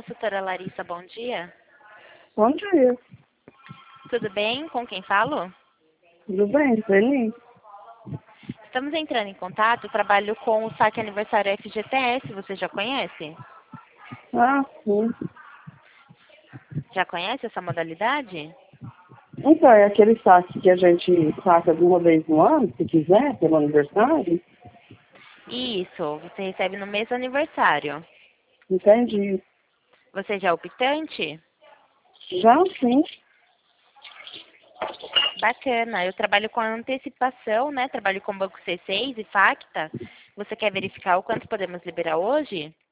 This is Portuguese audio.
consultora Larissa, bom dia. Bom dia. Tudo bem? Com quem falo? Tudo bem, Sueli? Estamos entrando em contato, trabalho com o saque aniversário FGTS, você já conhece? Ah, sim. Já conhece essa modalidade? Então, é aquele saque que a gente saca de uma vez no ano, se quiser, pelo aniversário? Isso, você recebe no mês do aniversário. Entendi. Você já é optante? Já sim. Bacana, eu trabalho com antecipação, né? Trabalho com Banco C6 e Facta. Você quer verificar o quanto podemos liberar hoje?